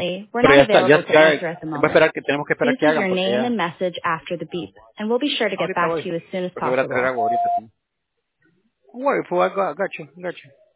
Unfortunately, we're Pero not ya está, available to answer at the voy a moment. esperar que tenemos que esperar Please que leave hagan your porque name and ya, message after the beep, and we'll be sure to get ahorita back voy, to you as soon as porque voy a traer possible. agua ahorita. Wait, I got you.